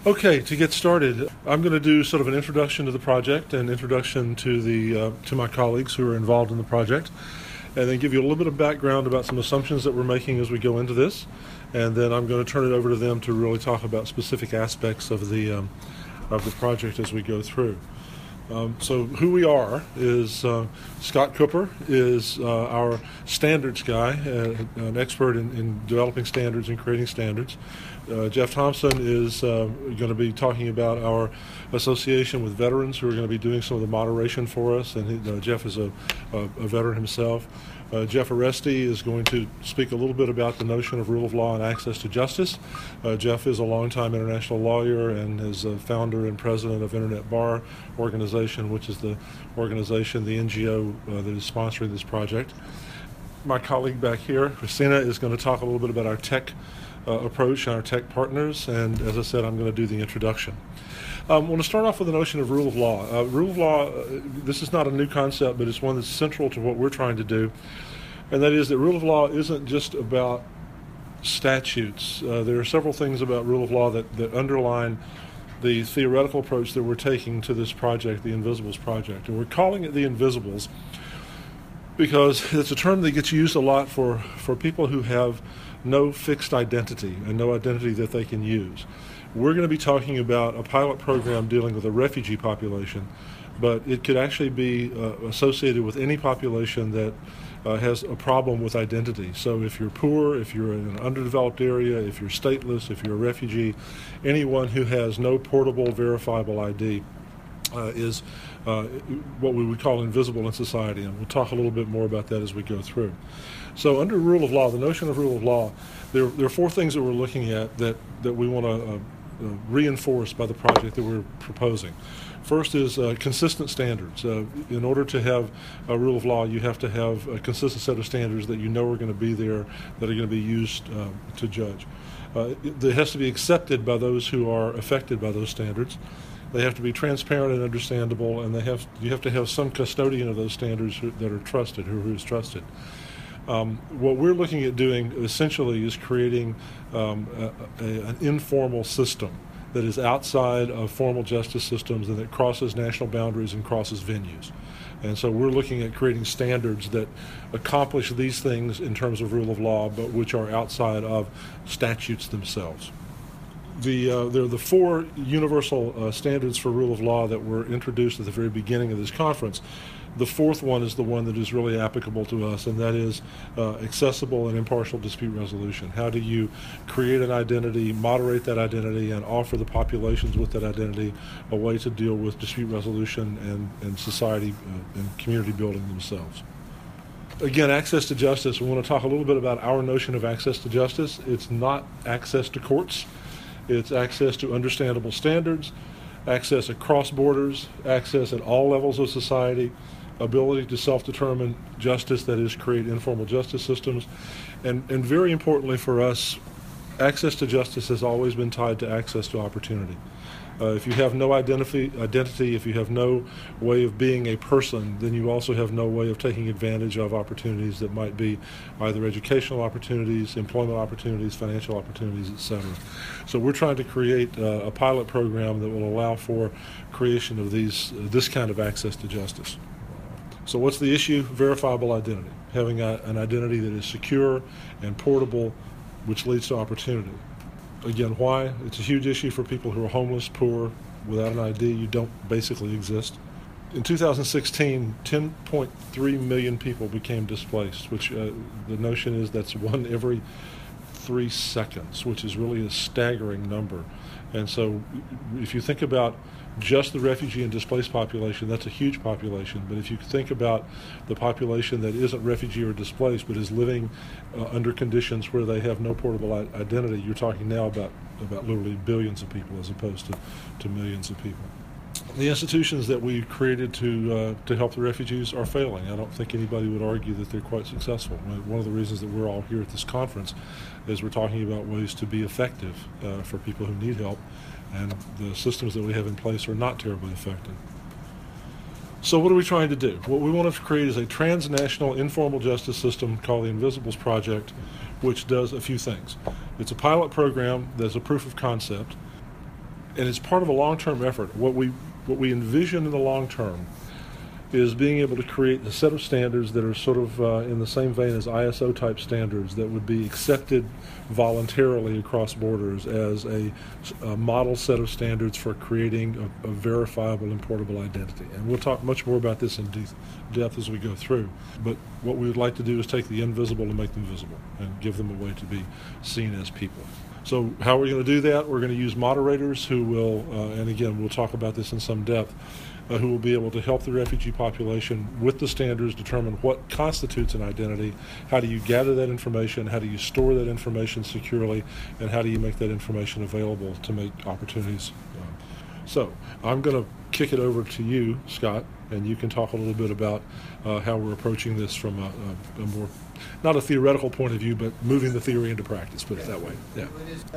Okay, to get started, I'm going to do sort of an introduction to the project and introduction to my colleagues who are involved in the project, and then give you a little bit of background about some assumptions that we're making as we go into this, and then I'm going to turn it over to them to really talk about specific aspects of the project as we go through. So who we are is Scott Cooper is our standards guy, an expert in developing standards and creating standards. Jeff Thompson is going to be talking about our association with veterans who are going to be doing some of the moderation for us, and Jeff is a veteran himself. Jeff Aresti is going to speak a little bit about the notion of rule of law and access to justice. Jeff is a longtime international lawyer and is a founder and president of Internet Bar Organization, which is the organization, the NGO that is sponsoring this project. My colleague back here, Christina, is going to talk a little bit about our tech approach and our tech partners, and as I said, I'm going to do the introduction. I want to start off with the notion of rule of law. Rule of law, this is not a new concept, but it's one that's central to what we're trying to do, and that is that rule of law isn't just about statutes. There are several things about rule of law that underline the theoretical approach that we're taking to this project, the Invisibles project. And we're calling it the Invisibles because it's a term that gets used a lot for people who have no fixed identity and no identity that they can use. We're going to be talking about a pilot program dealing with a refugee population, but it could actually be associated with any population that has a problem with identity. So if you're poor, if you're in an underdeveloped area, if you're stateless, if you're a refugee, anyone who has no portable, verifiable ID is what we would call invisible in society, and we'll talk a little bit more about that as we go through. So under rule of law, the notion of rule of law, there are four things that we're looking at that we want to reinforce by the project that we're proposing. First is consistent standards. In order to have a rule of law, you have to have a consistent set of standards that you know are going to be there, that are going to be used to judge. It has to be accepted by those who are affected by those standards. They have to be transparent and understandable, and you have to have some custodian of those standards that are trusted, who is trusted. What we're looking at doing essentially is creating an informal system that is outside of formal justice systems and that crosses national boundaries and crosses venues. And so we're looking at creating standards that accomplish these things in terms of rule of law, but which are outside of statutes themselves. There are the four universal standards for rule of law that were introduced at the very beginning of this conference. The fourth one is the one that is really applicable to us, and that is accessible and impartial dispute resolution. How do you create an identity, moderate that identity, and offer the populations with that identity a way to deal with dispute resolution and society and community building themselves? Again, access to justice. We want to talk a little bit about our notion of access to justice. It's not access to courts. It's access to understandable standards, access across borders, access at all levels of society, ability to self-determine justice, that is, create informal justice systems, and very importantly for us, access to justice has always been tied to access to opportunity. If you have no identity, if you have no way of being a person, then you also have no way of taking advantage of opportunities that might be either educational opportunities, employment opportunities, financial opportunities, etc. So we're trying to create a pilot program that will allow for creation of this kind of access to justice. So what's the issue? Verifiable identity. Having an identity that is secure and portable, which leads to opportunity. Again, why? It's a huge issue for people who are homeless, poor, without an ID. You don't basically exist. In 2016, 10.3 million people became displaced, which the notion is that's one every 3 seconds, which is really a staggering number. And so if you think about just the refugee and displaced population, that's a huge population. But if you think about the population that isn't refugee or displaced but is living under conditions where they have no portable identity, you're talking now about literally billions of people as opposed to millions of people. The institutions that we created to help the refugees are failing. I don't think anybody would argue that they're quite successful. One of the reasons that we're all here at this conference is we're talking about ways to be effective for people who need help, and the systems that we have in place are not terribly effective. So what are we trying to do? What we want to create is a transnational informal justice system called the Invisibles Project, which does a few things. It's a pilot program that's a proof of concept. And it's part of a long-term effort. What we envision in the long term is being able to create a set of standards that are sort of in the same vein as ISO type standards that would be accepted voluntarily across borders as a model set of standards for creating a verifiable and portable identity. And we'll talk much more about this in depth as we go through. But what we would like to do is take the invisible and make them visible and give them a way to be seen as people. So how are we going to do that? We're going to use moderators who will, and again, we'll talk about this in some depth, who will be able to help the refugee population with the standards determine what constitutes an identity, how do you gather that information, how do you store that information securely, and how do you make that information available to make opportunities. So I'm going to kick it over to you, Scott, and you can talk a little bit about how we're approaching this from a more, not a theoretical point of view, but moving the theory into practice, put it that way. Yeah.